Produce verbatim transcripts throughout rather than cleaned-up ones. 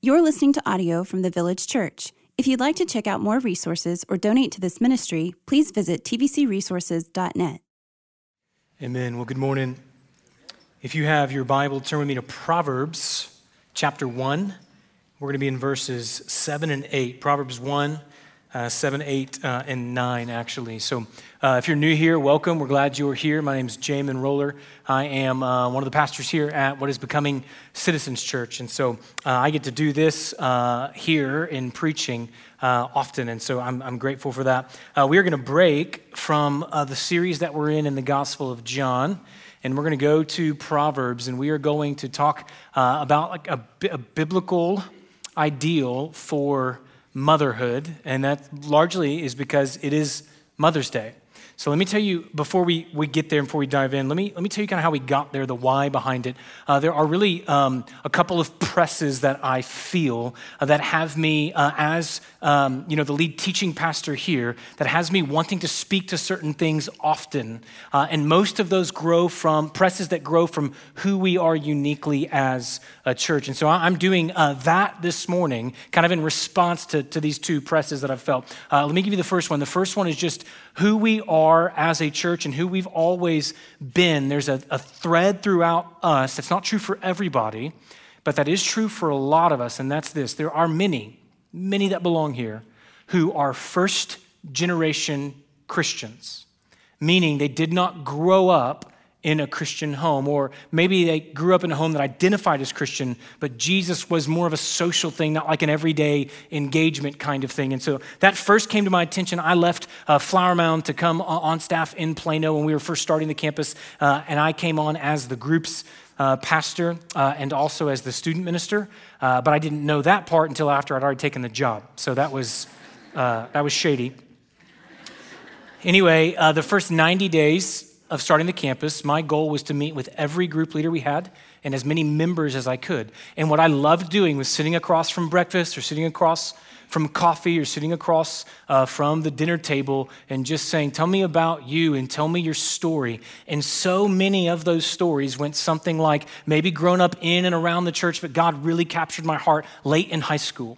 You're listening to audio from the Village Church. If you'd like to check out more resources or donate to this ministry, please visit t v c resources dot net. Amen. Well, good morning. If you have your Bible, turn with me to Proverbs chapter one. We're going to be in verses seven and eight. Proverbs one, uh, seven, eight, uh, and nine, actually. So uh, if you're new here, welcome. We're glad you're here. My name is Jamin Roller. I am uh, one of the pastors here at what is becoming Citizens Church. And so uh, I get to do this uh, here in preaching uh, often. And so I'm, I'm grateful for that. Uh, we are going to break from uh, the series that we're in in the Gospel of John. And we're going to go to Proverbs, and we are going to talk uh, about like a, a biblical ideal for motherhood, and that largely is because it is Mother's Day. So let me tell you, before we, we get there and before we dive in, let me let me tell you kind of how we got there, the why behind it. Uh, there are really um, a couple of presses that I feel uh, that have me, uh, as um, you know, the lead teaching pastor here, that has me wanting to speak to certain things often. Uh, and most of those grow from, presses that grow from who we are uniquely as a church. And so I'm doing uh, that this morning, kind of in response to, to these two presses that I've felt. Uh, let me give you the first one. The first one is just who we are as a church and who we've always been. There's a, a thread throughout us that's not true for everybody, but that is true for a lot of us, and that's this. There are many, many that belong here who are first generation Christians, meaning they did not grow up in a Christian home, or maybe they grew up in a home that identified as Christian, but Jesus was more of a social thing, not like an everyday engagement kind of thing. And so that first came to my attention. I left uh, Flower Mound to come on staff in Plano when we were first starting the campus, uh, and I came on as the group's uh, pastor uh, and also as the student minister, uh, but I didn't know that part until after I'd already taken the job. So that was uh, that was shady. Anyway, uh, the first ninety days of starting the campus, my goal was to meet with every group leader we had and as many members as I could. And what I loved doing was sitting across from breakfast or sitting across from coffee or sitting across uh, from the dinner table and just saying, tell me about you and tell me your story. And so many of those stories went something like maybe grown up in and around the church, but God really captured my heart late in high school.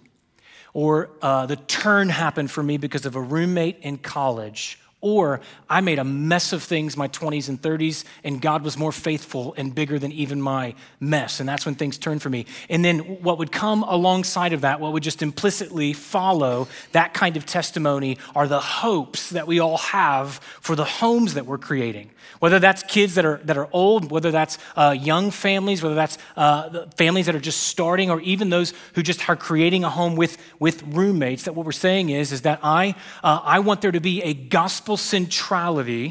Or uh, the turn happened for me because of a roommate in college. Or I made a mess of things my twenties and thirties, and God was more faithful and bigger than even my mess. And that's when things turned for me. And then what would come alongside of that, what would just implicitly follow that kind of testimony are the hopes that we all have for the homes that we're creating. Whether that's kids that are that are old, whether that's uh, young families, whether that's uh, families that are just starting, or even those who just are creating a home with, with roommates, that what we're saying is, is that I, uh, I want there to be a gospel centrality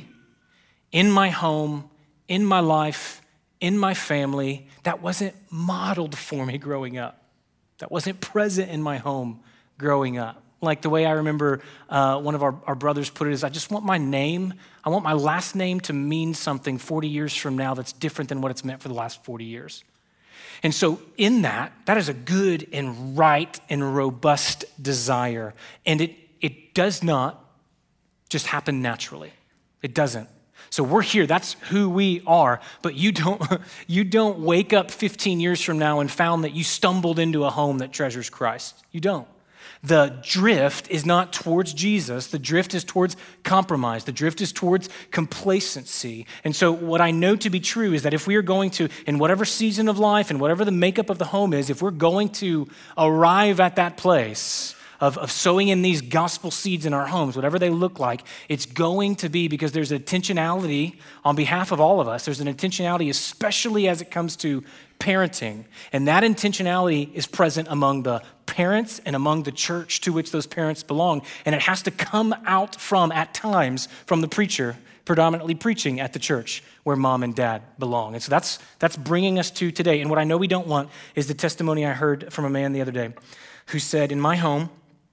in my home, in my life, in my family that wasn't modeled for me growing up, that wasn't present in my home growing up. Like the way I remember uh, one of our, our brothers put it is, I just want my name, I want my last name to mean something forty years from now that's different than what it's meant for the last forty years. And so in that, that is a good and right and robust desire. And it it does not just happen naturally. It doesn't. So we're here, that's who we are, but you don't you don't wake up fifteen years from now and found that you stumbled into a home that treasures Christ. You don't. The drift is not towards Jesus. The drift is towards compromise. The drift is towards complacency. And so what I know to be true is that if we are going to, in whatever season of life and whatever the makeup of the home is, if we're going to arrive at that place of, of sowing in these gospel seeds in our homes, whatever they look like, it's going to be because there's an intentionality on behalf of all of us. There's an intentionality, especially as it comes to parenting. And that intentionality is present among the parents and among the church to which those parents belong. And it has to come out from, at times, from the preacher predominantly preaching at the church where mom and dad belong. And so that's that's bringing us to today. And what I know we don't want is the testimony I heard from a man the other day who said, in my home,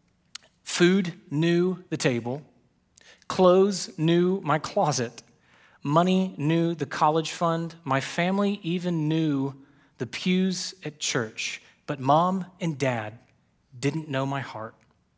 food knew the table, clothes knew my closet, money knew the college fund, my family even knew the pews at church, but mom and dad didn't know my heart.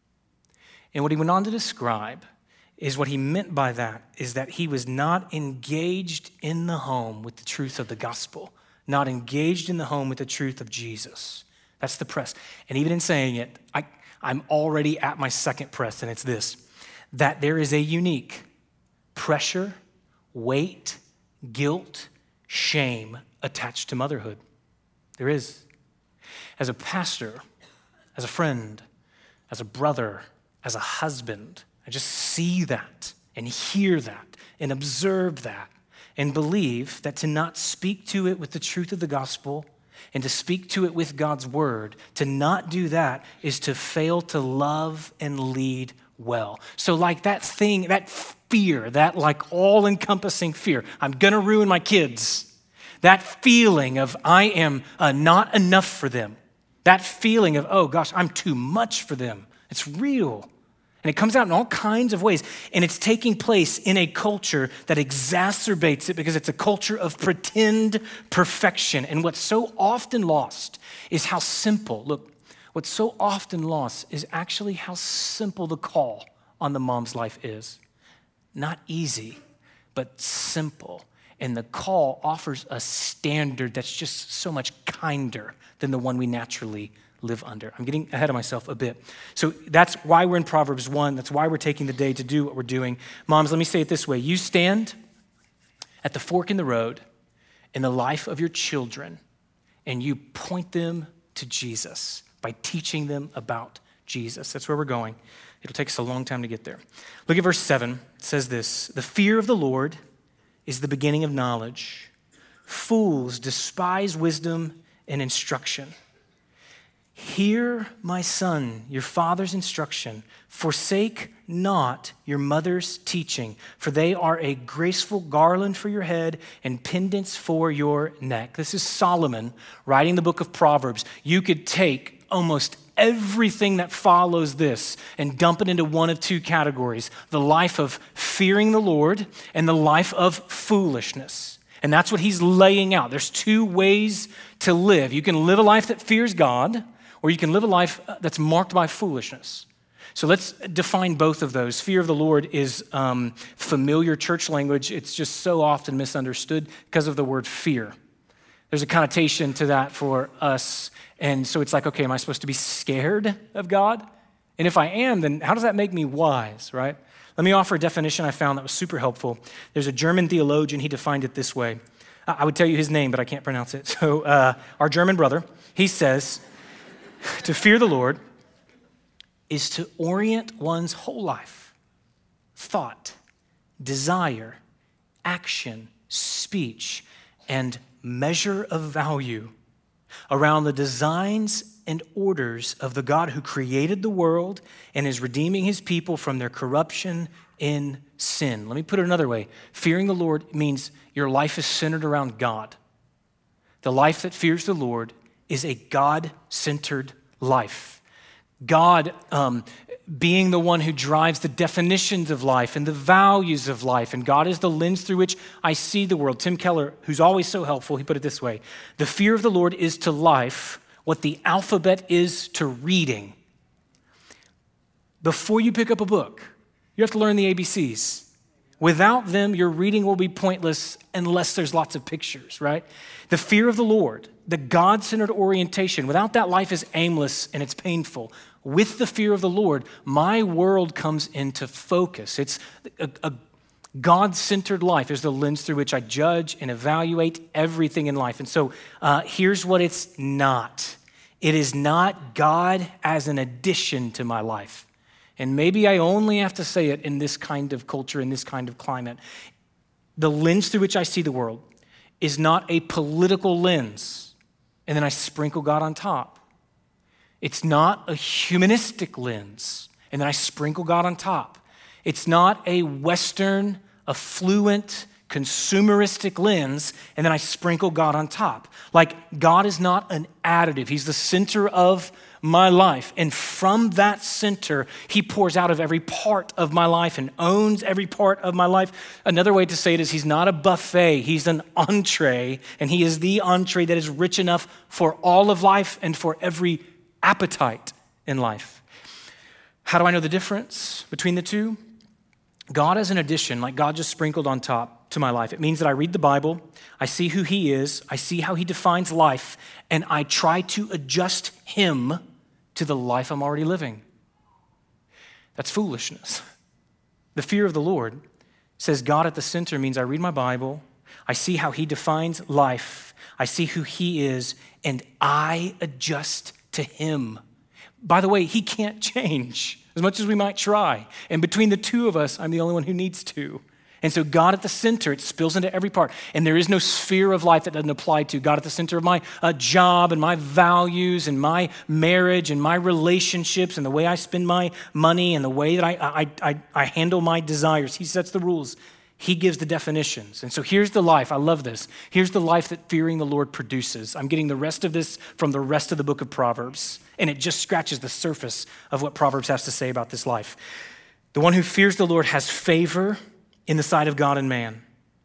And what he went on to describe is what he meant by that is that he was not engaged in the home with the truth of the gospel, not engaged in the home with the truth of Jesus. That's the press. And even in saying it, I, I'm already at my second press, and it's this, that there is a unique pressure, weight, guilt, shame attached to motherhood. There is. As a pastor, as a friend, as a brother, as a husband, I just see that and hear that and observe that and believe that to not speak to it with the truth of the gospel and to speak to it with God's word, to not do that is to fail to love and lead well. So like that thing, that fear, that like all-encompassing fear, I'm gonna ruin my kids. That feeling of I am uh, not enough for them. That feeling of, oh gosh, I'm too much for them. It's real. And it comes out in all kinds of ways. And it's taking place in a culture that exacerbates it because it's a culture of pretend perfection. And what's so often lost is how simple, look, what's so often lost is actually how simple the call on the mom's life is. Not easy, but simple. And the call offers a standard that's just so much kinder than the one we naturally live under. I'm getting ahead of myself a bit. So that's why we're in Proverbs one. That's why we're taking the day to do what we're doing. Moms, let me say it this way. You stand at the fork in the road in the life of your children, and you point them to Jesus by teaching them about Jesus. That's where we're going. It'll take us a long time to get there. Look at verse seven. It says this, the fear of the Lord is the beginning of knowledge. Fools despise wisdom and instruction. Hear, my son, your father's instruction. Forsake not your mother's teaching, for they are a graceful garland for your head and pendants for your neck. This is Solomon writing the book of Proverbs. You could take almost everything that follows this and dump it into one of two categories, the life of fearing the Lord and the life of foolishness. And that's what he's laying out. There's two ways to live. You can live a life that fears God, or you can live a life that's marked by foolishness. So let's define both of those. Fear of the Lord is um, familiar church language. It's just so often misunderstood because of the word fear. There's a connotation to that for us. And so it's like, okay, am I supposed to be scared of God? And if I am, then how does that make me wise, right? Let me offer a definition I found that was super helpful. There's a German theologian, he defined it this way. I would tell you his name, but I can't pronounce it. So uh, our German brother, he says, to fear the Lord is to orient one's whole life, thought, desire, action, speech, and measure of value around the designs and orders of the God who created the world and is redeeming his people from their corruption in sin. Let me put it another way. Fearing the Lord means your life is centered around God. The life that fears the Lord is a God-centered life. God um, being the one who drives the definitions of life and the values of life. And God is the lens through which I see the world. Tim Keller, who's always so helpful, he put it this way. The fear of the Lord is to life what the alphabet is to reading. Before you pick up a book, you have to learn the A B Cs. Without them, your reading will be pointless unless there's lots of pictures, right? The fear of the Lord, the God-centered orientation, without that, life is aimless and it's painful. With the fear of the Lord, my world comes into focus. It's a, a God-centered life is the lens through which I judge and evaluate everything in life. And so uh, here's what it's not. It is not God as an addition to my life. And maybe I only have to say it in this kind of culture, in this kind of climate. The lens through which I see the world is not a political lens, and then I sprinkle God on top. It's not a humanistic lens, and then I sprinkle God on top. It's not a Western, affluent, consumeristic lens, and then I sprinkle God on top. Like, God is not an additive. He's the center of my life. And from that center, he pours out of every part of my life and owns every part of my life. Another way to say it is he's not a buffet. He's an entree, and he is the entree that is rich enough for all of life and for every appetite in life. How do I know the difference between the two? God as an addition, like God just sprinkled on top, to my life. It means that I read the Bible, I see who he is, I see how he defines life, and I try to adjust him to the life I'm already living. That's foolishness. The fear of the Lord says God at the center means I read my Bible, I see how he defines life, I see who he is, and I adjust to him. By the way, he can't change as much as we might try. And between the two of us, I'm the only one who needs to. And so God at the center, it spills into every part. And there is no sphere of life that doesn't apply to God at the center of my uh, job and my values and my marriage and my relationships and the way I spend my money and the way that I, I, I, I handle my desires. He sets the rules. He gives the definitions. And so here's the life. I love this. Here's the life that fearing the Lord produces. I'm getting the rest of this from the rest of the book of Proverbs. And it just scratches the surface of what Proverbs has to say about this life. The one who fears the Lord has favor in the sight of God and man,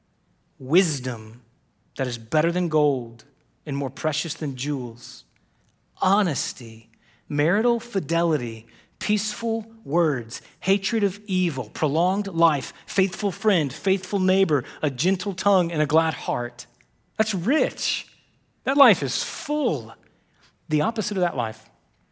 wisdom that is better than gold and more precious than jewels, honesty, marital fidelity, peaceful words, hatred of evil, prolonged life, faithful friend, faithful neighbor, a gentle tongue, and a glad heart. That's rich. That life is full. The opposite of that life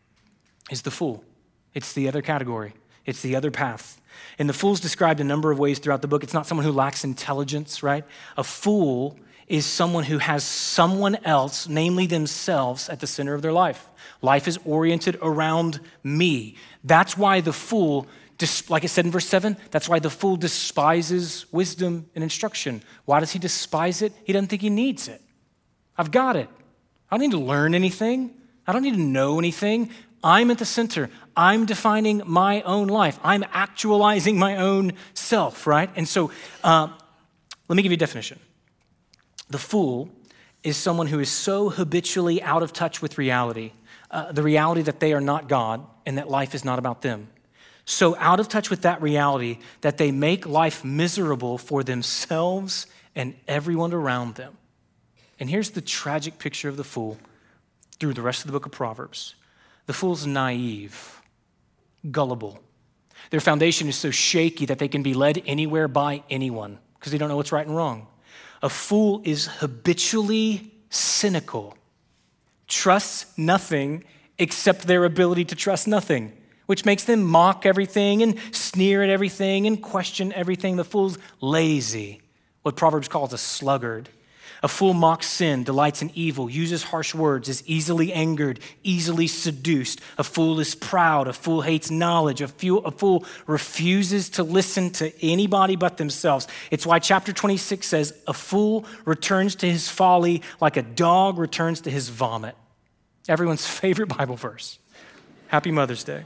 is the fool. It's the other category. It's the other path. And the fool's described a number of ways throughout the book. It's not someone who lacks intelligence, right? A fool is someone who has someone else, namely themselves, at the center of their life. Life is oriented around me. That's why the fool, like it said in verse seven, that's why the fool despises wisdom and instruction. Why does he despise it? He doesn't think he needs it. I've got it. I don't need to learn anything. I don't need to know anything. I'm at the center. I'm defining my own life. I'm actualizing my own self, right? And so uh, let me give you a definition. The fool is someone who is so habitually out of touch with reality, uh, the reality that they are not God and that life is not about them. So out of touch with that reality that they make life miserable for themselves and everyone around them. And here's the tragic picture of the fool through the rest of the book of Proverbs. The fool's naive, gullible. Their foundation is so shaky that they can be led anywhere by anyone because they don't know what's right and wrong. A fool is habitually cynical, trusts nothing except their ability to trust nothing, which makes them mock everything and sneer at everything and question everything. The fool's lazy, what Proverbs calls a sluggard. A fool mocks sin, delights in evil, uses harsh words, is easily angered, easily seduced. A fool is proud. A fool hates knowledge. A fool, a fool refuses to listen to anybody but themselves. It's why chapter twenty-six says, a fool returns to his folly like a dog returns to his vomit. Everyone's favorite Bible verse. Happy Mother's Day.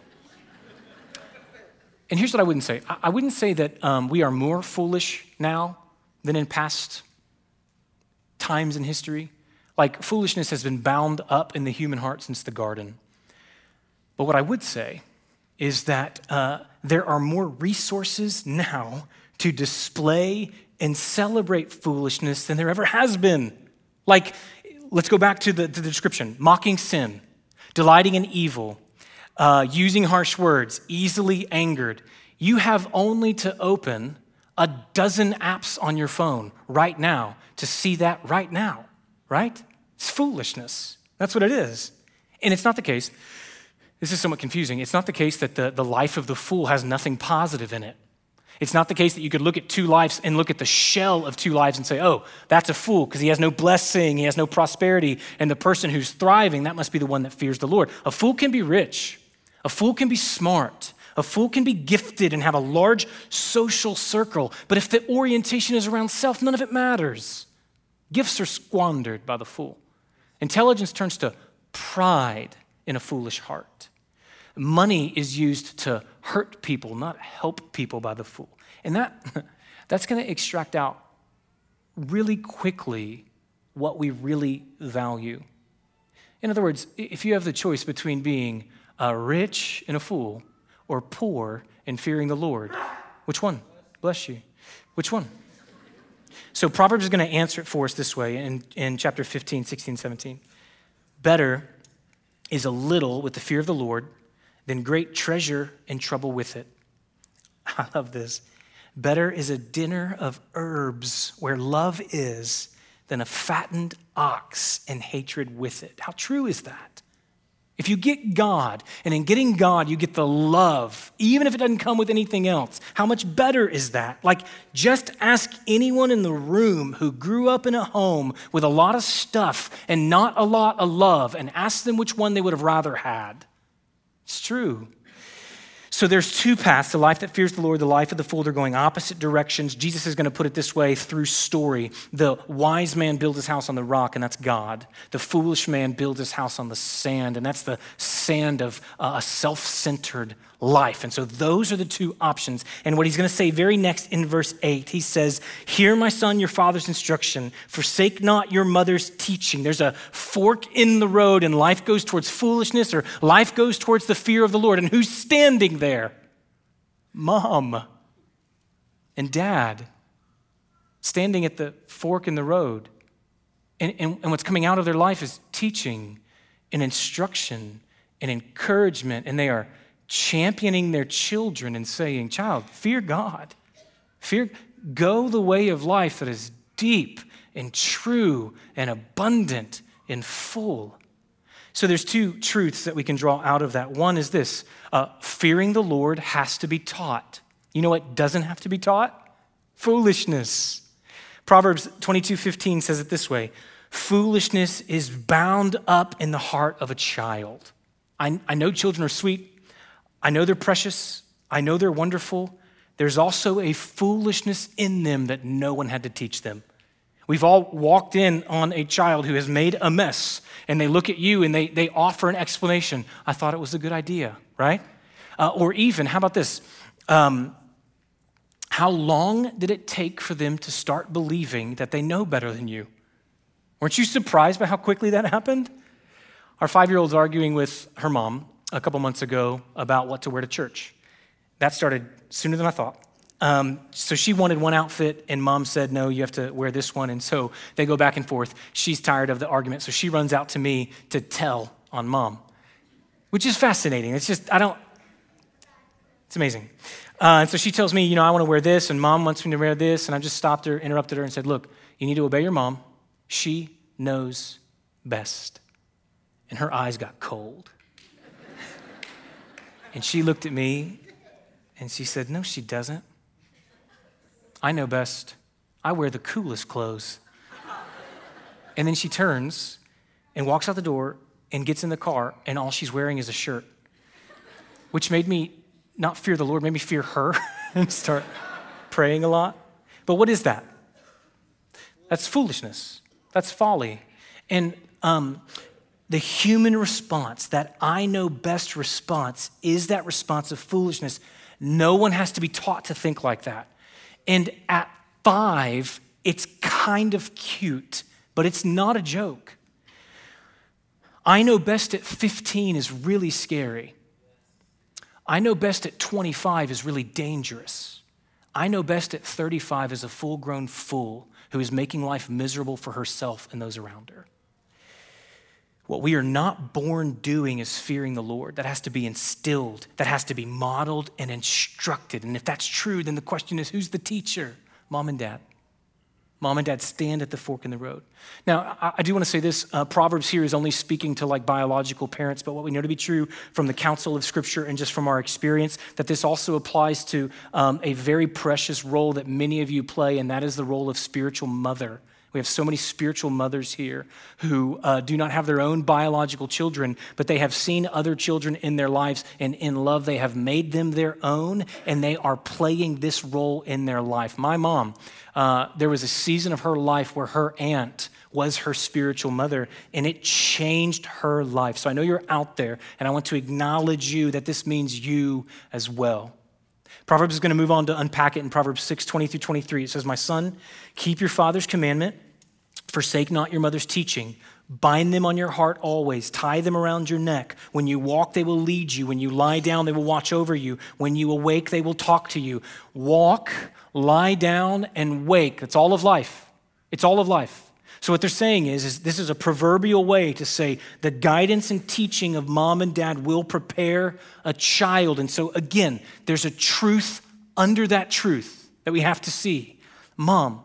And here's what I wouldn't say. I wouldn't say that um, we are more foolish now than in past times in history. Like foolishness has been bound up in the human heart since the garden. But what I would say is that uh, there are more resources now to display and celebrate foolishness than there ever has been. Like, let's go back to the, to the description. Mocking sin, delighting in evil, uh, using harsh words, easily angered. You have only to open a dozen apps on your phone right now to see that right now, right? It's foolishness. That's what it is. And it's not the case, this is somewhat confusing, it's not the case that the, the life of the fool has nothing positive in it. It's not the case that you could look at two lives and look at the shell of two lives and say, oh, that's a fool because he has no blessing, he has no prosperity, and the person who's thriving, that must be the one that fears the Lord. A fool can be rich. A fool can be smart. A fool can be gifted and have a large social circle, but if the orientation is around self, none of it matters. Gifts are squandered by the fool. Intelligence turns to pride in a foolish heart. Money is used to hurt people, not help people by the fool. And that that's going to extract out really quickly what we really value. In other words, if you have the choice between being a rich and a fool, or poor and fearing the Lord. Which one? Bless you. Which one? So Proverbs is going to answer it for us this way in, in chapter fifteen, sixteen, seventeen. Better is a little with the fear of the Lord than great treasure and trouble with it. I love this. Better is a dinner of herbs where love is than a fattened ox and hatred with it. How true is that? If you get God, and in getting God, you get the love, even if it doesn't come with anything else, how much better is that? Like, just ask anyone in the room who grew up in a home with a lot of stuff and not a lot of love, and ask them which one they would have rather had. It's true. So there's two paths, the life that fears the Lord, the life of the fool. They're going opposite directions. Jesus is going to put it this way through story. The wise man builds his house on the rock, and that's God. The foolish man builds his house on the sand, and that's the sand of uh, a self-centered life. And so those are the two options. And what he's going to say very next in verse eight, he says, hear, my son, your father's instruction. Forsake not your mother's teaching. There's a fork in the road, and life goes towards foolishness, or life goes towards the fear of the Lord. And who's standing there? Mom and dad standing at the fork in the road. And, and, and what's coming out of their life is teaching and instruction and encouragement. And they are championing their children and saying, child, fear God. Fear, go the way of life that is deep and true and abundant and full. So there's two truths that we can draw out of that. One is this, uh, fearing the Lord has to be taught. You know what doesn't have to be taught? Foolishness. Proverbs twenty-two fifteen says it this way, foolishness is bound up in the heart of a child. I, I know children are sweet. I know they're precious. I know they're wonderful. There's also a foolishness in them that no one had to teach them. We've all walked in on a child who has made a mess, and they look at you and they, they offer an explanation. I thought it was a good idea, right? Uh, or even, how about this? Um, how long did it take for them to start believing that they know better than you? Weren't you surprised by how quickly that happened? Our five-year-old's arguing with her mom a couple months ago about what to wear to church. That started sooner than I thought. Um, so she wanted one outfit, and mom said, no, you have to wear this one. And so they go back and forth. She's tired of the argument, so she runs out to me to tell on mom, which is fascinating. It's just, I don't, it's amazing. Uh, and so she tells me, you know, I want to wear this, and mom wants me to wear this. And I just stopped her, interrupted her, and said, look, you need to obey your mom. She knows best. And her eyes got cold. And she looked at me, and she said, no, she doesn't. I know best. I wear the coolest clothes. And then she turns and walks out the door and gets in the car, and all she's wearing is a shirt, which made me not fear the Lord, made me fear her and start praying a lot. But what is that? That's foolishness. That's folly. And um, the human response, that I know best response, is that response of foolishness. No one has to be taught to think like that. And at five, it's kind of cute, but it's not a joke. I know best at fifteen is really scary. I know best at twenty-five is really dangerous. I know best at thirty-five is a full-grown fool who is making life miserable for herself and those around her. What we are not born doing is fearing the Lord. That has to be instilled. That has to be modeled and instructed. And if that's true, then the question is, who's the teacher? Mom and dad. Mom and dad stand at the fork in the road. Now, I, I do want to say this. Uh, Proverbs here is only speaking to like biological parents, but what we know to be true from the counsel of Scripture and just from our experience, that this also applies to um, a very precious role that many of you play, and that is the role of spiritual mother. We have so many spiritual mothers here who uh, do not have their own biological children, but they have seen other children in their lives, and in love they have made them their own, and they are playing this role in their life. My mom, uh, there was a season of her life where her aunt was her spiritual mother, and it changed her life. So I know you're out there, and I want to acknowledge you that this means you as well. Proverbs is going to move on to unpack it in Proverbs six, twenty through twenty-three. It says, my son, keep your father's commandment, forsake not your mother's teaching. Bind them on your heart always. Tie them around your neck. When you walk, they will lead you. When you lie down, they will watch over you. When you awake, they will talk to you. Walk, lie down, and wake. That's all of life. It's all of life. So what they're saying is, is this is a proverbial way to say the guidance and teaching of mom and dad will prepare a child. And so again, there's a truth under that truth. that we have to see. Mom,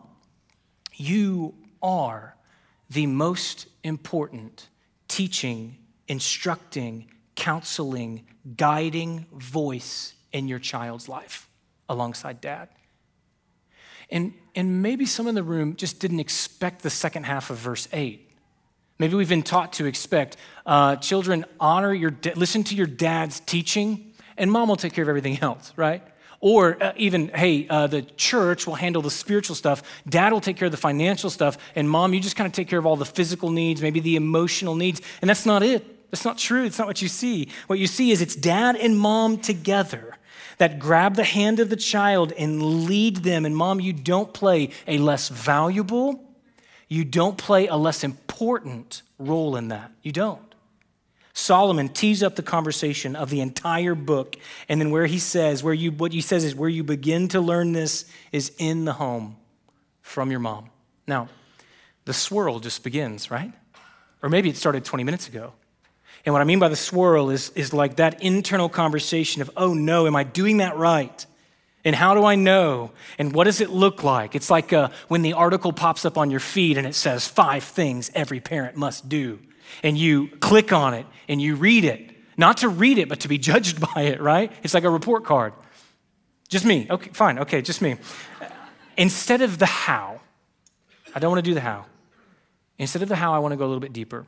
you are the most important teaching, instructing, counseling, guiding voice in your child's life alongside dad. And, and maybe some in the room just didn't expect the second half of verse eight. Maybe we've been taught to expect, uh, children, honor your, da- listen to your dad's teaching, and mom will take care of everything else, right? Or uh, even, hey, uh, the church will handle the spiritual stuff, dad will take care of the financial stuff, and mom, you just kind of take care of all the physical needs, maybe the emotional needs, and that's not it. That's not true. It's not what you see. What you see is it's dad and mom together that grab the hand of the child and lead them. And mom, you don't play a less valuable, you don't play a less important role in that. You don't. Solomon tees up the conversation of the entire book, and then where he says, where you, what he says is where you begin to learn this is in the home from your mom. Now, the swirl just begins, right? Or maybe it started twenty minutes ago. And what I mean by the swirl is, is like that internal conversation of, oh no, am I doing that right? And how do I know? And what does it look like? It's like uh, when the article pops up on your feed and it says five things every parent must do. And you click on it and you read it. Not to read it, but to be judged by it, right? It's like a report card. Just me. Okay, fine. Okay, just me. Instead of the how, I don't want to do the how. Instead of the how, I want to go a little bit deeper.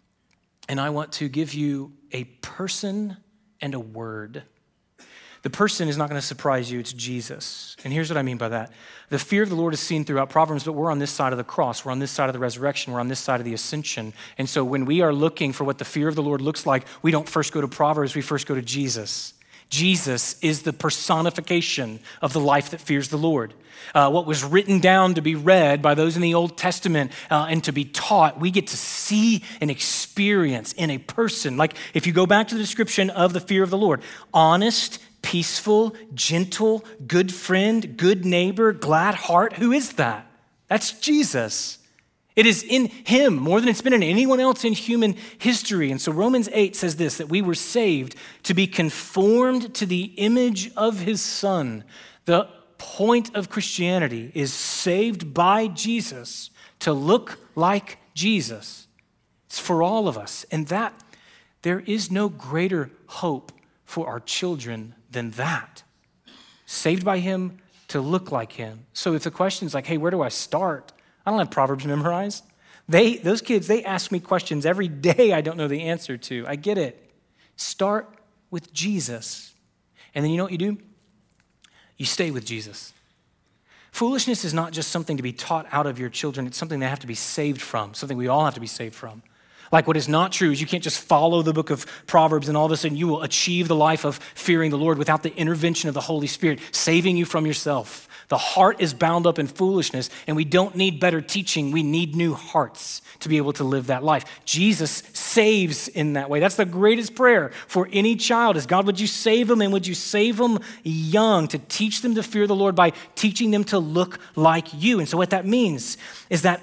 And I want to give you a person and a word. The person is not going to surprise you. It's Jesus. And here's what I mean by that. The fear of the Lord is seen throughout Proverbs, but we're on this side of the cross. We're on this side of the resurrection. We're on this side of the ascension. And so when we are looking for what the fear of the Lord looks like, we don't first go to Proverbs, we first go to Jesus. Jesus is the personification of the life that fears the Lord. Uh, what was written down to be read by those in the Old Testament uh, and to be taught, we get to see and experience in a person. Like if you go back to the description of the fear of the Lord, honest, peaceful, gentle, good friend, good neighbor, glad heart. Who is that? That's Jesus. It is in him more than it's been in anyone else in human history. And so Romans eight says this, that we were saved to be conformed to the image of his son. The point of Christianity is saved by Jesus to look like Jesus. It's for all of us. And that there is no greater hope for our children than that. Saved by him to look like him. So if the question is like, hey, where do I start? I don't have Proverbs memorized. They, those kids, they ask me questions every day I don't know the answer to. I get it. Start with Jesus. And then you know what you do? You stay with Jesus. Foolishness is not just something to be taught out of your children. It's something they have to be saved from, something we all have to be saved from. Like what is not true is you can't just follow the book of Proverbs and all of a sudden you will achieve the life of fearing the Lord without the intervention of the Holy Spirit, saving you from yourself. The heart is bound up in foolishness, and we don't need better teaching. We need new hearts to be able to live that life. Jesus saves in that way. That's the greatest prayer for any child is, God, would you save them, and would you save them young to teach them to fear the Lord by teaching them to look like you. And so what that means is that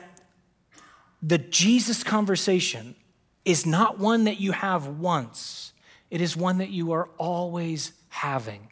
the Jesus conversation is not one that you have once. It is one that you are always having.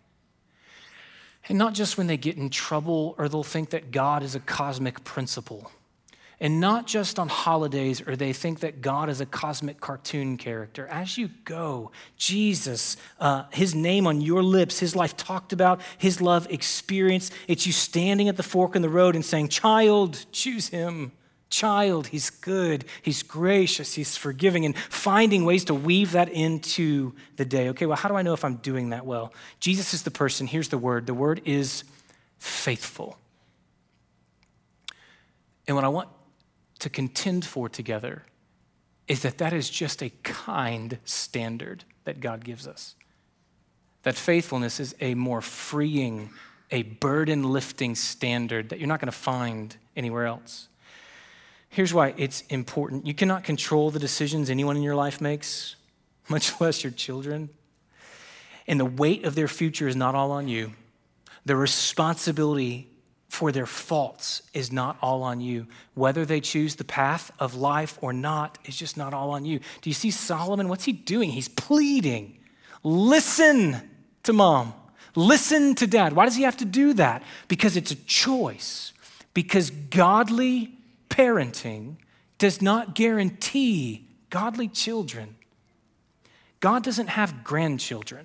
And not just when they get in trouble or they'll think that God is a cosmic principle. And not just on holidays or they think that God is a cosmic cartoon character. As you go, Jesus, uh, his name on your lips, his life talked about, his love experienced. It's you standing at the fork in the road and saying, child, choose him. Child, he's good, he's gracious, he's forgiving, and finding ways to weave that into the day. Okay, well, how do I know if I'm doing that well? Jesus is the person. Here's the word. The word is faithful. And what I want to contend for together is that that is just a kind standard that God gives us. That faithfulness is a more freeing, a burden-lifting standard that you're not going to find anywhere else. Here's why it's important. You cannot control the decisions anyone in your life makes, much less your children. And the weight of their future is not all on you. The responsibility for their faults is not all on you. Whether they choose the path of life or not is just not all on you. Do you see Solomon? What's he doing? He's pleading. Listen to mom. Listen to dad. Why does he have to do that? Because it's a choice. Because godly parenting does not guarantee godly children. God doesn't have grandchildren.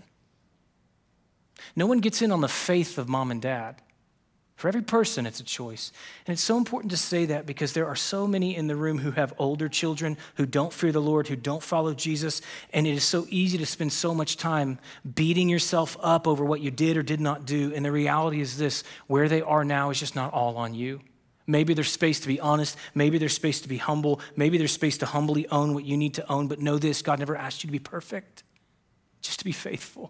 No one gets in on the faith of mom and dad. For every person, it's a choice. And it's so important to say that because there are so many in the room who have older children who don't fear the Lord, who don't follow Jesus, and it is so easy to spend so much time beating yourself up over what you did or did not do. And the reality is this, where they are now is just not all on you. Maybe there's space to be honest. Maybe there's space to be humble. Maybe there's space to humbly own what you need to own. But know this, God never asked you to be perfect, just to be faithful.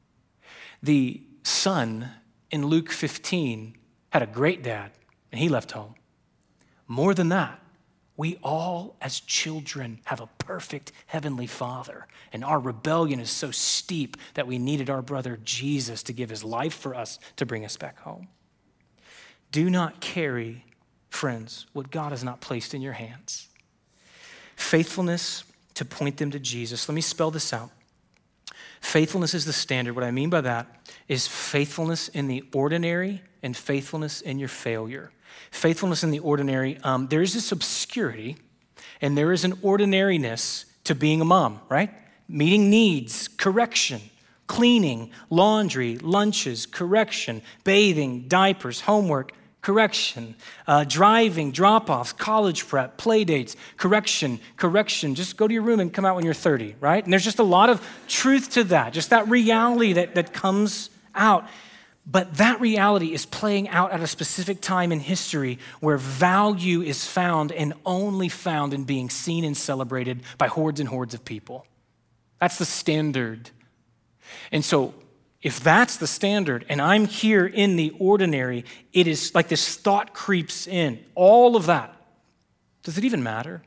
The son in Luke fifteen had a great dad, and he left home. More than that, we all as children have a perfect heavenly Father, and our rebellion is so steep that we needed our brother Jesus to give his life for us to bring us back home. Do not carry, friends, what God has not placed in your hands. Faithfulness to point them to Jesus. Let me spell this out. Faithfulness is the standard. What I mean by that is faithfulness in the ordinary and faithfulness in your failure. Faithfulness in the ordinary, um, there is this obscurity and there is an ordinariness to being a mom, right? Meeting needs, correction, cleaning, laundry, lunches, correction, bathing, diapers, homework, correction, uh, driving, drop-offs, college prep, play dates, correction, correction. Just go to your room and come out when you're thirty, right? And there's just a lot of truth to that, just that reality that, that comes out. But that reality is playing out at a specific time in history where value is found and only found in being seen and celebrated by hordes and hordes of people. That's the standard. And so if that's the standard and I'm here in the ordinary, it is like this thought creeps in. All of that. Does it even matter?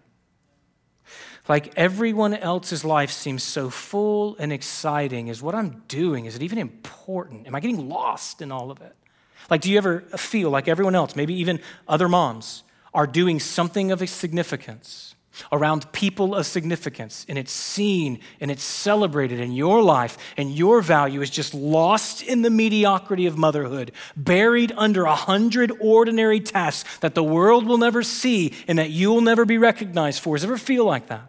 Like everyone else's life seems so full and exciting. Is what I'm doing, is it even important? Am I getting lost in all of it? Like, do you ever feel like everyone else, maybe even other moms, are doing something of significance around people of significance, and it's seen and it's celebrated in your life, and your value is just lost in the mediocrity of motherhood, buried under a hundred ordinary tasks that the world will never see and that you will never be recognized for? Does it ever feel like that?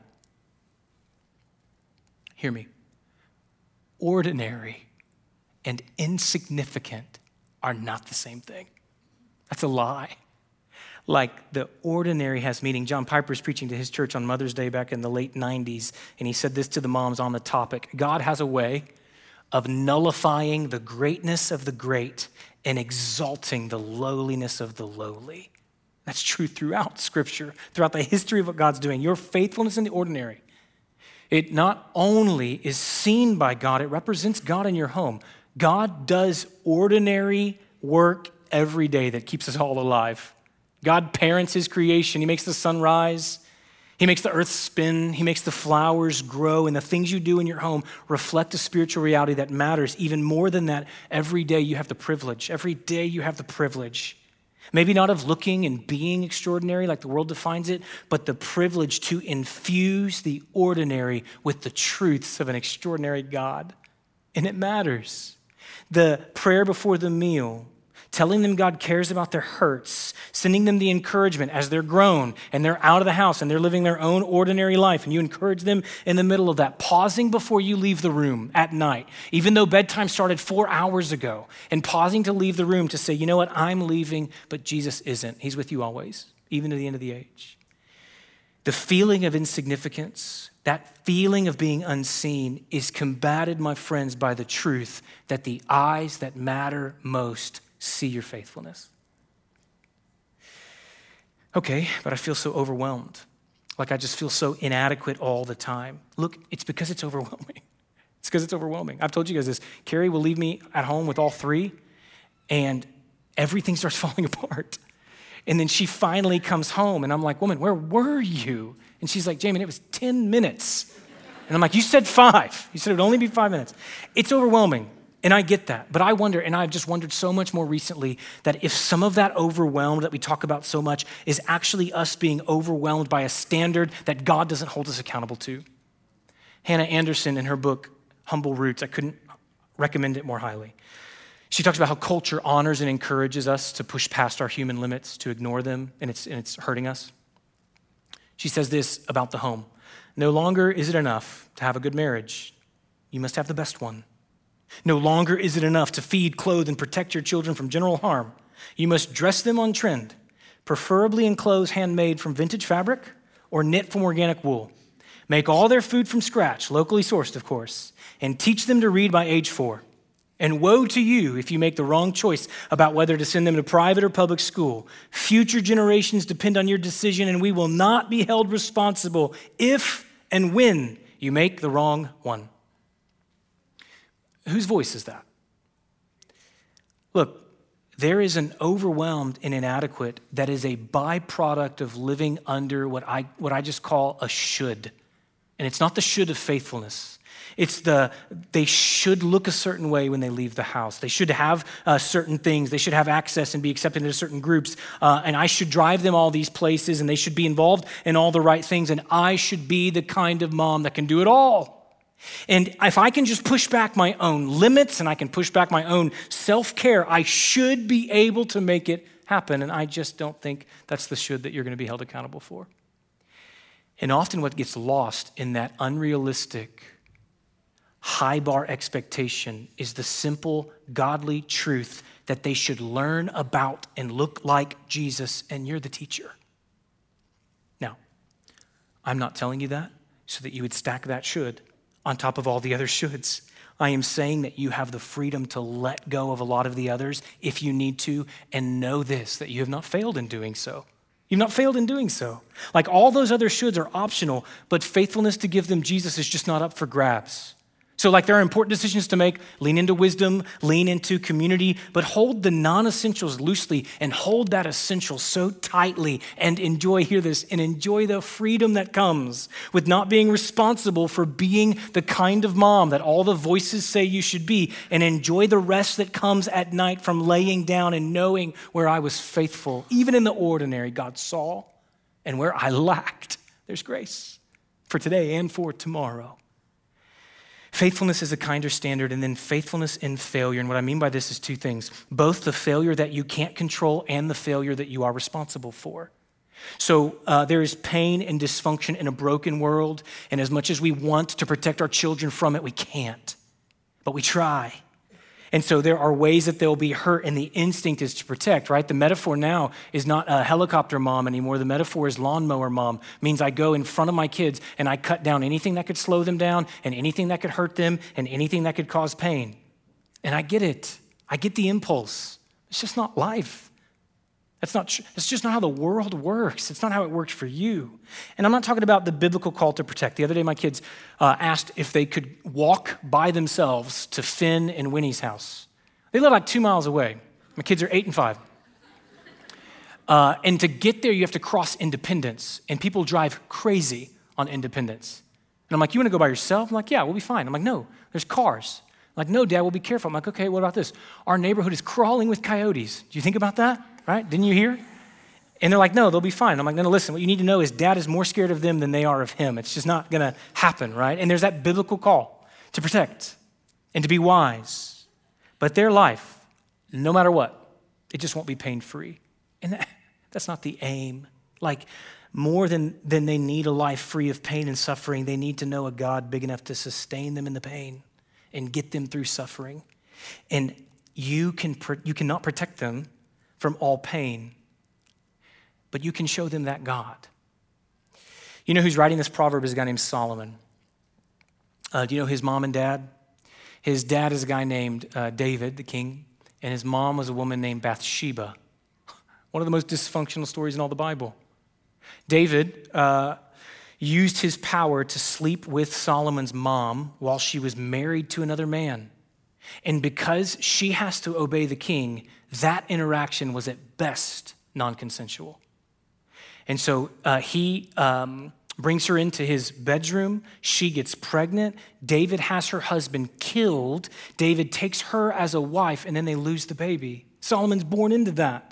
Hear me. Ordinary and insignificant are not the same thing. That's a lie. Like the ordinary has meaning. John Piper is preaching to his church on Mother's Day back in the late nineties, and he said this to the moms on the topic. God has a way of nullifying the greatness of the great and exalting the lowliness of the lowly. That's true throughout Scripture, throughout the history of what God's doing. Your faithfulness in the ordinary, it not only is seen by God, it represents God in your home. God does ordinary work every day that keeps us all alive. God parents his creation. He makes the sun rise. He makes the earth spin. He makes the flowers grow. And the things you do in your home reflect a spiritual reality that matters. Even more than that, every day you have the privilege. Every day you have the privilege. Maybe not of looking and being extraordinary like the world defines it, but the privilege to infuse the ordinary with the truths of an extraordinary God. And it matters. The prayer before the meal, telling them God cares about their hurts, sending them the encouragement as they're grown and they're out of the house and they're living their own ordinary life, and you encourage them in the middle of that, pausing before you leave the room at night, even though bedtime started four hours ago, and pausing to leave the room to say, you know what, I'm leaving, but Jesus isn't. He's with you always, even to the end of the age. The feeling of insignificance, that feeling of being unseen, is combated, my friends, by the truth that the eyes that matter most see your faithfulness. Okay, but I feel so overwhelmed. Like I just feel so inadequate all the time. Look, it's because it's overwhelming. It's because it's overwhelming. I've told you guys this. Carrie will leave me at home with all three, and everything starts falling apart. And then she finally comes home, and I'm like, woman, where were you? And she's like, Jamin, it was ten minutes. And I'm like, you said five. You said it would only be five minutes. It's overwhelming. And I get that, but I wonder, and I've just wondered so much more recently, that if some of that overwhelmed that we talk about so much is actually us being overwhelmed by a standard that God doesn't hold us accountable to. Hannah Anderson, in her book, Humble Roots, I couldn't recommend it more highly. She talks about how culture honors and encourages us to push past our human limits, to ignore them, and it's, and it's hurting us. She says this about the home. No longer is it enough to have a good marriage. You must have the best one. No longer is it enough to feed, clothe, and protect your children from general harm. You must dress them on trend, preferably in clothes handmade from vintage fabric or knit from organic wool. Make all their food from scratch, locally sourced, of course, and teach them to read by age four. And woe to you if you make the wrong choice about whether to send them to private or public school. Future generations depend on your decision, and we will not be held responsible if and when you make the wrong one. Whose voice is that? Look, there is an overwhelmed and inadequate that is a byproduct of living under what I, what I just call a should. And it's not the should of faithfulness. It's the, they should look a certain way when they leave the house. They should have uh, certain things. They should have access and be accepted into certain groups. Uh, and I should drive them all these places, and they should be involved in all the right things. And I should be the kind of mom that can do it all. And if I can just push back my own limits and I can push back my own self-care, I should be able to make it happen. And I just don't think that's the should that you're going to be held accountable for. And often what gets lost in that unrealistic, high bar expectation is the simple, godly truth that they should learn about and look like Jesus, and you're the teacher. Now, I'm not telling you that so that you would stack that should on top of all the other shoulds. I am saying that you have the freedom to let go of a lot of the others if you need to, and know this, that you have not failed in doing so. You've not failed in doing so. Like all those other shoulds are optional, but faithfulness to give them Jesus is just not up for grabs. So like there are important decisions to make, lean into wisdom, lean into community, but hold the non-essentials loosely and hold that essential so tightly and enjoy, hear this, and enjoy the freedom that comes with not being responsible for being the kind of mom that all the voices say you should be, and enjoy the rest that comes at night from laying down and knowing where I was faithful, even in the ordinary, God saw, and where I lacked, there's grace for today and for tomorrow. Faithfulness is a kinder standard, and then faithfulness in failure. And what I mean by this is two things, both the failure that you can't control and the failure that you are responsible for. So uh, there is pain and dysfunction in a broken world, and as much as we want to protect our children from it, we can't, but we try. And so there are ways that they'll be hurt, and the instinct is to protect, right? The metaphor now is not a helicopter mom anymore. The metaphor is lawnmower mom. It means I go in front of my kids and I cut down anything that could slow them down and anything that could hurt them and anything that could cause pain. And I get it. I get the impulse. It's just not life. That's not, that's just not how the world works. It's not how it works for you. And I'm not talking about the biblical call to protect. The other day, my kids uh, asked if they could walk by themselves to Finn and Winnie's house. They live like two miles away. My kids are eight and five. Uh, and to get there, you have to cross Independence. And people drive crazy on Independence. And I'm like, you want to go by yourself? I'm like, yeah, we'll be fine. I'm like, no, there's cars. I'm like, no, Dad, we'll be careful. I'm like, okay, what about this? Our neighborhood is crawling with coyotes. Do you think about that? Right? Didn't you hear? And they're like, no, they'll be fine. I'm like, no, no, listen, what you need to know is Dad is more scared of them than they are of him. It's just not going to happen, right? And there's that biblical call to protect and to be wise. But their life, no matter what, it just won't be pain-free. And that, that's not the aim. Like, more than, than they need a life free of pain and suffering, they need to know a God big enough to sustain them in the pain and get them through suffering. And you can you cannot protect them from all pain, but you can show them that God. You know who's writing this proverb is a guy named Solomon. Uh, do you know his mom and dad? His dad is a guy named uh, David, the king, and his mom was a woman named Bathsheba. One of the most dysfunctional stories in all the Bible. David uh, used his power to sleep with Solomon's mom while she was married to another man. And because she has to obey the king, that interaction was at best non-consensual. And so uh, he um, brings her into his bedroom. She gets pregnant. David has her husband killed. David takes her as a wife, and then they lose the baby. Solomon's born into that.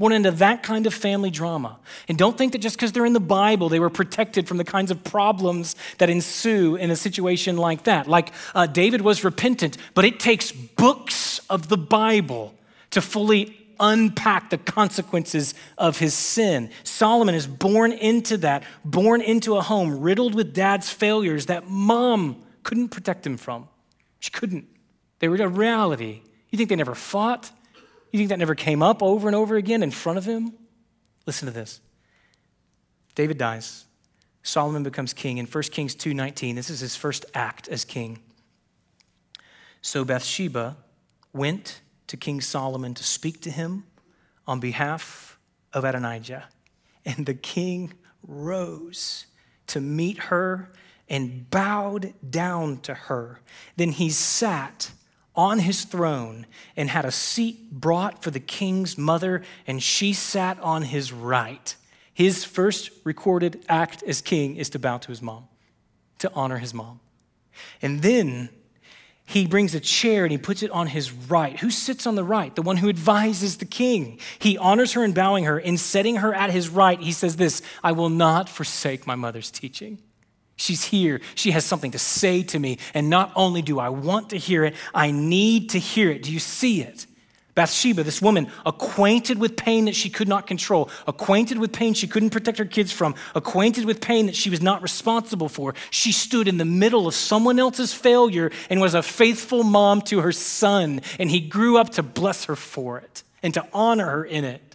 born into that kind of family drama. And don't think that just because they're in the Bible, they were protected from the kinds of problems that ensue in a situation like that. Like uh, David was repentant, but it takes books of the Bible to fully unpack the consequences of his sin. Solomon is born into that, born into a home riddled with dad's failures that mom couldn't protect him from. She couldn't. They were a reality. You think they never fought? You think that never came up over and over again in front of him? Listen to this. David dies. Solomon becomes king. In First Kings two nineteen, this is his first act as king. So Bathsheba went to King Solomon to speak to him on behalf of Adonijah. And the king rose to meet her and bowed down to her. Then he sat on his throne and had a seat brought for the king's mother, and she sat on his right. His first recorded act as king is to bow to his mom, to honor his mom. And then he brings a chair and he puts it on his right. Who sits on the right? The one who advises the king. He honors her in bowing her. In setting her at his right, he says this, I will not forsake my mother's teaching. She's here. She has something to say to me. And not only do I want to hear it, I need to hear it. Do you see it? Bathsheba, this woman, acquainted with pain that she could not control, acquainted with pain she couldn't protect her kids from, acquainted with pain that she was not responsible for. She stood in the middle of someone else's failure and was a faithful mom to her son. And he grew up to bless her for it and to honor her in it.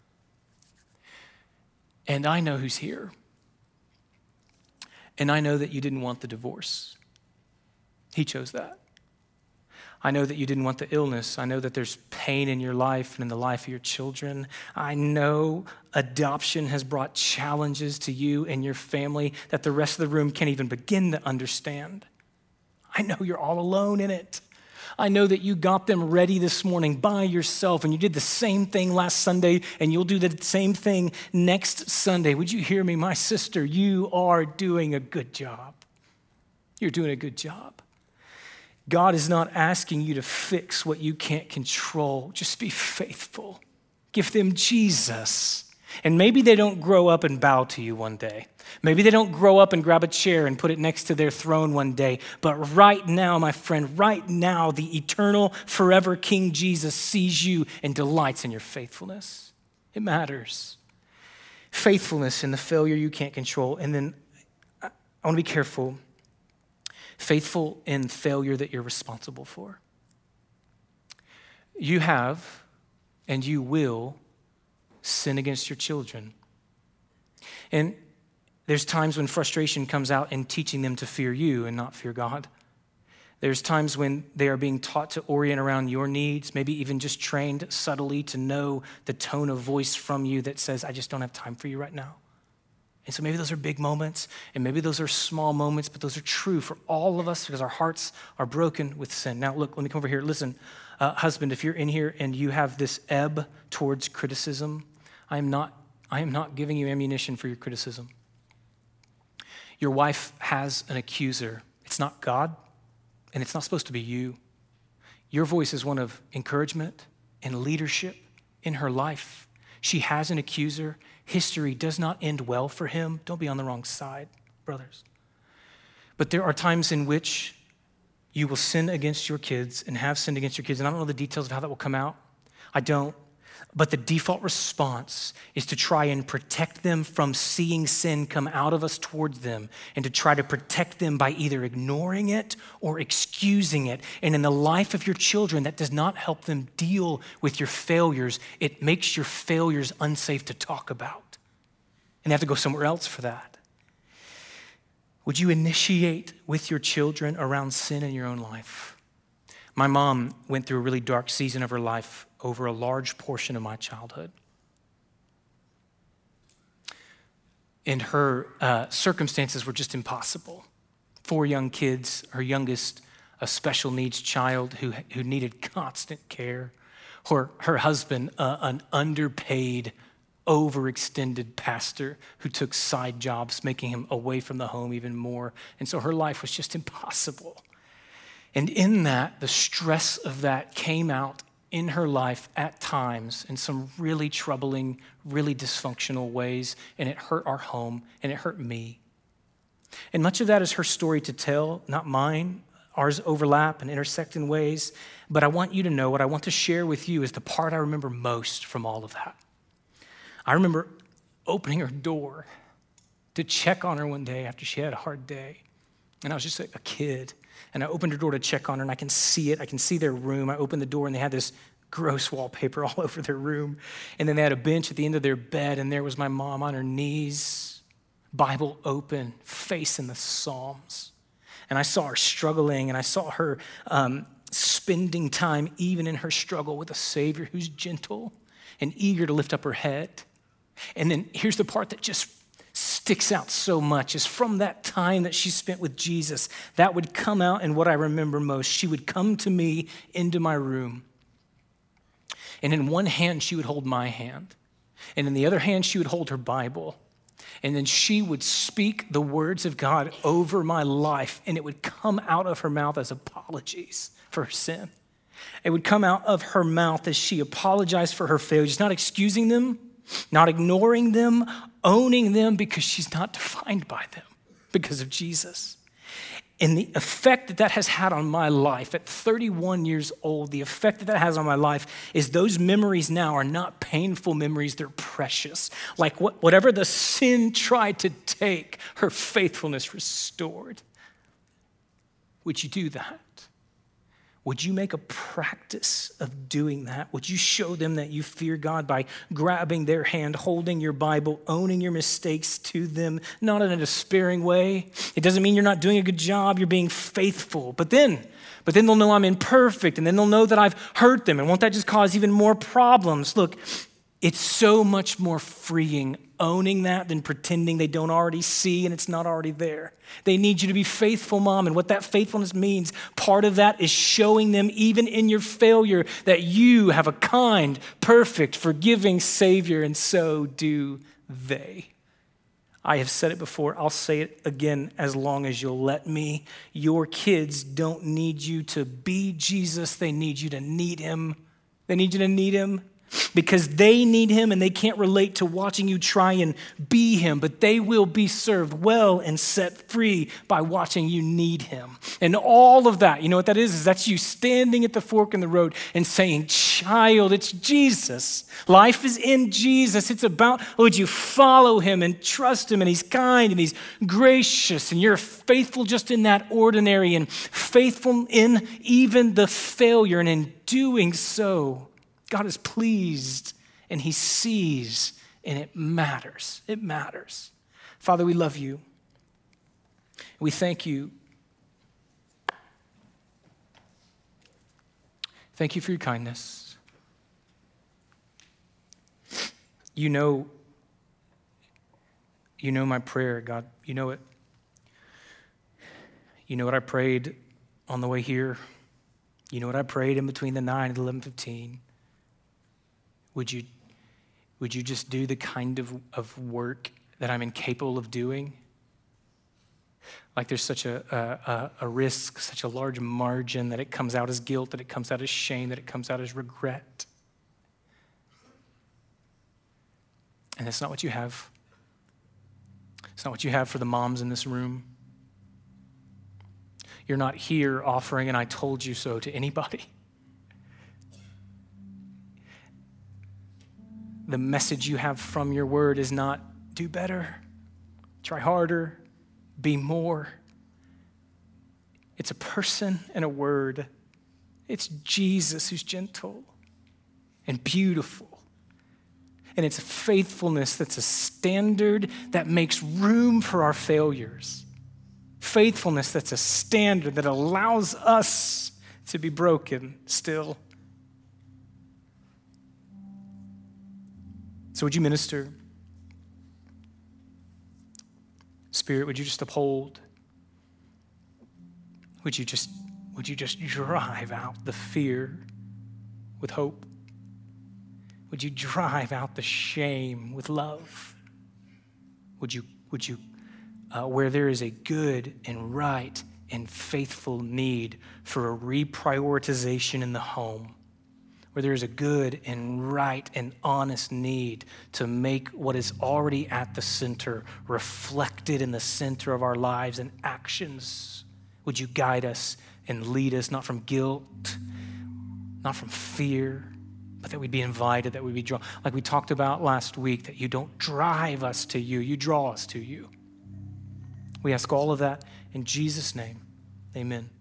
And I know who's here. And I know that you didn't want the divorce. He chose that. I know that you didn't want the illness. I know that there's pain in your life and in the life of your children. I know adoption has brought challenges to you and your family that the rest of the room can't even begin to understand. I know you're all alone in it. I know that you got them ready this morning by yourself, and you did the same thing last Sunday, and you'll do the same thing next Sunday. Would you hear me, my sister? You are doing a good job. You're doing a good job. God is not asking you to fix what you can't control. Just be faithful. Give them Jesus. And maybe they don't grow up and bow to you one day. Maybe they don't grow up and grab a chair and put it next to their throne one day. But right now, my friend, right now, the eternal, forever King Jesus sees you and delights in your faithfulness. It matters. Faithfulness in the failure you can't control. And then I want to be careful. Faithful in failure that you're responsible for. You have and you will sin against your children. And there's times when frustration comes out in teaching them to fear you and not fear God. There's times when they are being taught to orient around your needs, maybe even just trained subtly to know the tone of voice from you that says, I just don't have time for you right now. And so maybe those are big moments, and maybe those are small moments, but those are true for all of us because our hearts are broken with sin. Now, look, let me come over here. Listen, uh, husband, if you're in here and you have this ebb towards criticism, I am not, I am not giving you ammunition for your criticism. Your wife has an accuser. It's not God, and it's not supposed to be you. Your voice is one of encouragement and leadership in her life. She has an accuser. History does not end well for him. Don't be on the wrong side, brothers. But there are times in which you will sin against your kids and have sinned against your kids. And I don't know the details of how that will come out. I don't. But the default response is to try and protect them from seeing sin come out of us towards them and to try to protect them by either ignoring it or excusing it. And in the life of your children, that does not help them deal with your failures. It makes your failures unsafe to talk about. And they have to go somewhere else for that. Would you initiate with your children around sin in your own life? My mom went through a really dark season of her life over a large portion of my childhood. And her uh, circumstances were just impossible. Four young kids, her youngest, a special needs child who, who needed constant care. Her, her husband, uh, an underpaid, overextended pastor who took side jobs, making him away from the home even more. And so her life was just impossible. And in that, the stress of that came out in her life at times in some really troubling, really dysfunctional ways, and it hurt our home, and it hurt me. And much of that is her story to tell, not mine. Ours overlap and intersect in ways, but I want you to know what I want to share with you is the part I remember most from all of that. I remember opening her door to check on her one day after she had a hard day, and I was just a kid. And I opened her door to check on her, and I can see it. I can see their room. I opened the door, and they had this gross wallpaper all over their room. And then they had a bench at the end of their bed, and there was my mom on her knees, Bible open, face in the Psalms. And I saw her struggling, and I saw her um, spending time, even in her struggle, with a Savior who's gentle and eager to lift up her head. And then here's the part that just sticks out so much is from that time that she spent with Jesus, that would come out in what I remember most. She would come to me into my room, and in one hand, she would hold my hand, and in the other hand, she would hold her Bible, and then she would speak the words of God over my life, and it would come out of her mouth as apologies for her sin. It would come out of her mouth as she apologized for her failures, not excusing them, not ignoring them, owning them because she's not defined by them because of Jesus. And the effect that that has had on my life at thirty-one years old, the effect that that has on my life is those memories now are not painful memories, they're precious. Like what, whatever the sin tried to take, her faithfulness restored. Would you do that? Would you make a practice of doing that? Would you show them that you fear God by grabbing their hand, holding your Bible, owning your mistakes to them, not in a despairing way? It doesn't mean you're not doing a good job, you're being faithful. But then, but then they'll know I'm imperfect, and then they'll know that I've hurt them, and won't that just cause even more problems? Look, it's so much more freeing owning that than pretending they don't already see and it's not already there. They need you to be faithful, Mom, and what that faithfulness means, part of that is showing them even in your failure that you have a kind, perfect, forgiving Savior, and so do they. I have said it before, I'll say it again as long as you'll let me. Your kids don't need you to be Jesus, they need you to need him. They need you to need him. Because they need him and they can't relate to watching you try and be him, but they will be served well and set free by watching you need him. And all of that, you know what that is? Is that's you standing at the fork in the road and saying, child, it's Jesus. Life is in Jesus. It's about, would you follow him and trust him, and he's kind and he's gracious, and you're faithful just in that ordinary and faithful in even the failure, and in doing so, God is pleased, and he sees, and it matters. It matters. Father, we love you. We thank you. Thank you for your kindness. You know, you know my prayer, God. You know it. You know what I prayed on the way here. You know what I prayed in between the nine and eleven fifteen. Would you, would you just do the kind of, of work that I'm incapable of doing? Like there's such a, a, a risk, such a large margin that it comes out as guilt, that it comes out as shame, that it comes out as regret. And that's not what you have. It's not what you have for the moms in this room. You're not here offering an I told you so to anybody. The message you have from your word is not do better, try harder, be more. It's a person and a word. It's Jesus who's gentle and beautiful. And it's a faithfulness that's a standard that makes room for our failures. Faithfulness that's a standard that allows us to be broken still. So would you minister? Spirit, would you just uphold? Would you just, would you just drive out the fear with hope? Would you drive out the shame with love? Would you, would you, uh, where there is a good and right and faithful need for a reprioritization in the home, where there is a good and right and honest need to make what is already at the center reflected in the center of our lives and actions. Would you guide us and lead us, not from guilt, not from fear, but that we'd be invited, that we'd be drawn. Like we talked about last week, that you don't drive us to you, you draw us to you. We ask all of that in Jesus' name, amen.